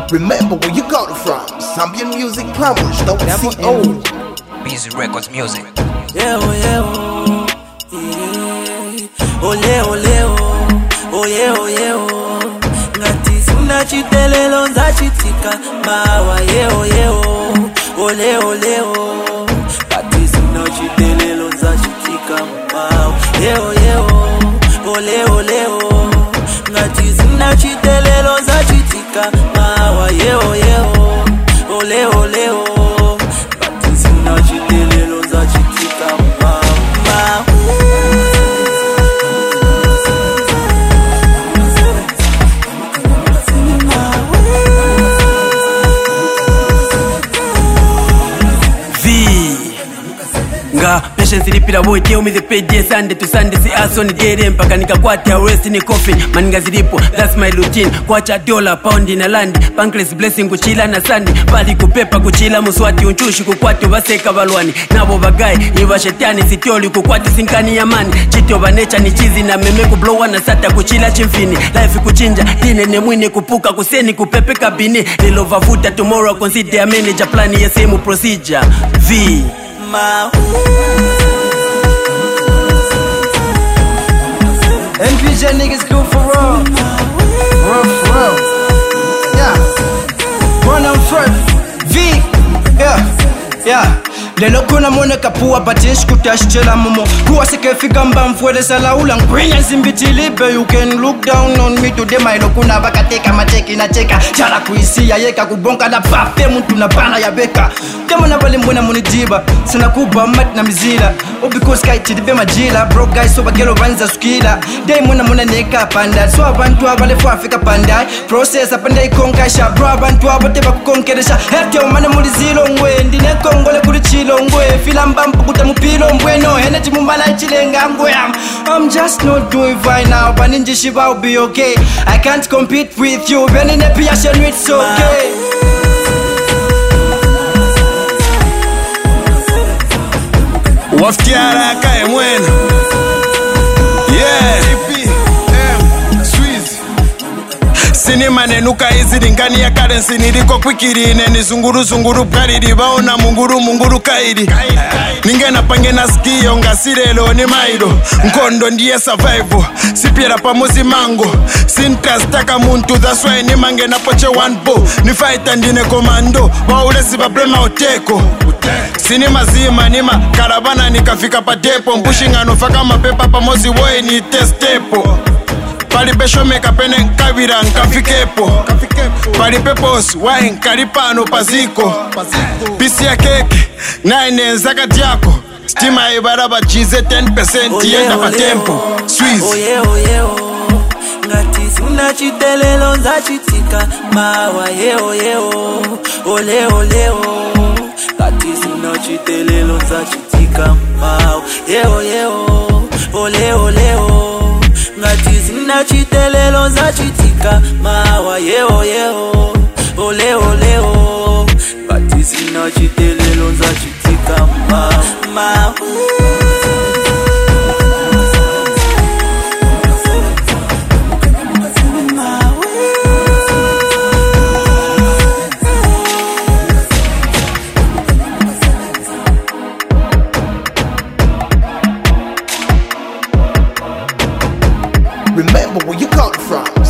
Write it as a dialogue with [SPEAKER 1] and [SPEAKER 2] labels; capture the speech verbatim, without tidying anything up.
[SPEAKER 1] Remember where you got it from. Zambian music plumbers, don't see old.
[SPEAKER 2] Busy Records music.
[SPEAKER 3] Yeah, oh yeah, oh yeah. Ole, ole, oh. Oh yeah, oh yeah, oh. Ngati suna chitelelo nza chitika. Mawa, yeah, oh yeah, oh. Ole, ole, oh. Ngati suna chitelelo nza chitika. Mawa, yeah, oh yeah, oh. Ole, ole, oh. Ngati suna chitelelo nza chitika. Mawa, yeah, oh yeah, oh. Ole, ole, oh. Ngati suna chitelelo nza chitika. Mawa, nga patience ilipira boy tell me the pay day Sunday to Sunday si aso ni dere mpaka nikakwata arrest ni coffin maninga zilipo that's my routine kwacha dollar pound na land bankless blessing kuchila na sandi bali kupepa kuchila muswati unchushi kukwata baseka balwani nabo bagaye iba shetani sitioli kukwata sinkani ya mani chito banecha ni chizi na meme ku blow na sata kuchila chimfini life kuchinja dine ne mwine kupuka kuseni kupepe kabini lilova vuta tomorrow consider manager plan ya same procedure V my
[SPEAKER 4] M P J niggas go for real. Real for real. Yeah. One on first. V. Yeah. Yeah. Lelo kuna mwana kapua batish kutashchela momo Kuwa seke fika mba mfwede sala ula Ngwenya zimbitilipe You can look down on me today Mailo kuna baka teka mateki na cheka Chala kuisi ya yeka kubonka na pape Muntu na bana ya beka Demo na bali mwena munijiba Sana kuba mat na mizila Obiko sky chidibe majila Broke guys soba gelo banza skila Day mwena mwena neka panda So abantu wabale fwa Afrika panda Process apanda ikonkasha Bro abantu wabateba kukonkeresha Hete umane mulizilo ngwe Ndine kongole kulichilo ngwe Fila mbampu kuta mupilo mbweno Energy mumbala ichilenga ngwe I'm just not doing fine now But ninja shiba will be okay I can't compete with you Beni nepi ya shenu it's okay
[SPEAKER 5] Wafikia haraka ya mwena Yeah Sini manenuka hizi ringani ya currency Niliko kwikiri neni zunguru zunguru Kariri baona munguru munguru kairi Ninge na pange na skiyo nga sirelo ni mairo Nkondo ndiye survival Sipiera pamuzi mango Sintastaka muntu that's why ni mange na poche one bo Ni fighter ndine komando Waule siba brema oteko Sini mazima nima Karabana nikafika pa depo Mpushing anofaka mapepa pamozi woy ni testepo Palipesho meka pene nkabira nkafikepo Palipepos wae nkaripano paziko Pisi ya keke Naine nzaka diako Stima ibaraba jize ten percent Yenda pa tempo Swiss
[SPEAKER 3] Oye oye o Ngati suna chitelelo nza chitika Mawa ye oye o Ole ole o Ngati suna chitelelo nza chitika Mawa ye oye o Ole ole o Ngati sina chitelelo za chitika Mawa yeo yeo Ole ole o Ngati sina chitelelo za chitika Mawa Mawa
[SPEAKER 1] Remember where you got it from.